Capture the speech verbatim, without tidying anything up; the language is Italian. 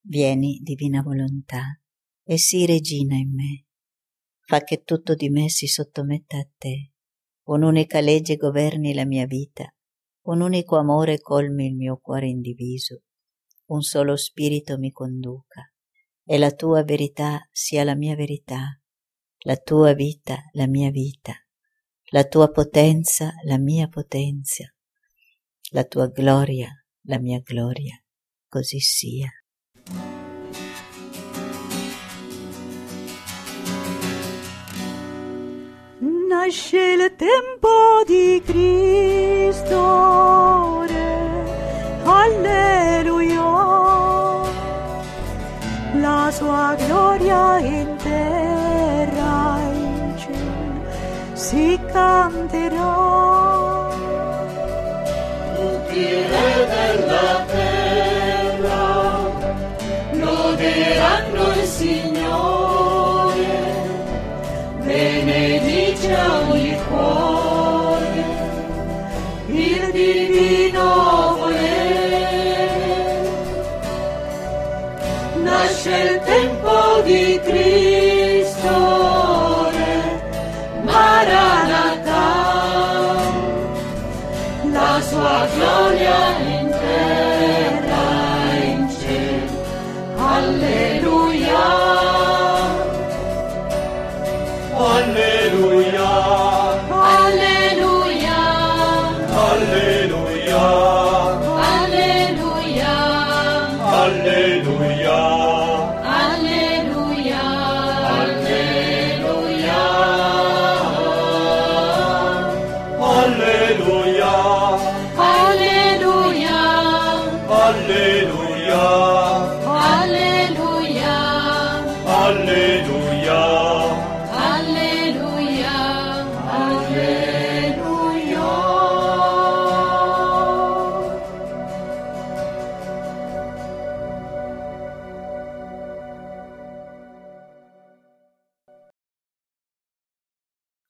Vieni, divina volontà, e sii regina in me. Fa che tutto di me si sottometta a te. Un'unica legge governi la mia vita, un unico amore colmi il mio cuore indiviso, un solo spirito mi conduca, e la tua verità sia la mia verità, la tua vita la mia vita, la tua potenza la mia potenza, la tua gloria la mia gloria, così sia. Nasce il tempo di Cristo, alleluia, la sua gloria in terra e in cielo si canterà. Tutti i re della terra loderanno il Signore, benedice ogni cuore il divino volere. Nasce il tempo di Cristo, Maranatha, la sua gloria in terra e in cielo, alleluia. Alleluia, Alleluia, alleluia, alleluia, alleluia, alleluia, alleluia, alleluia, alleluia, alleluia, alleluia, alleluia.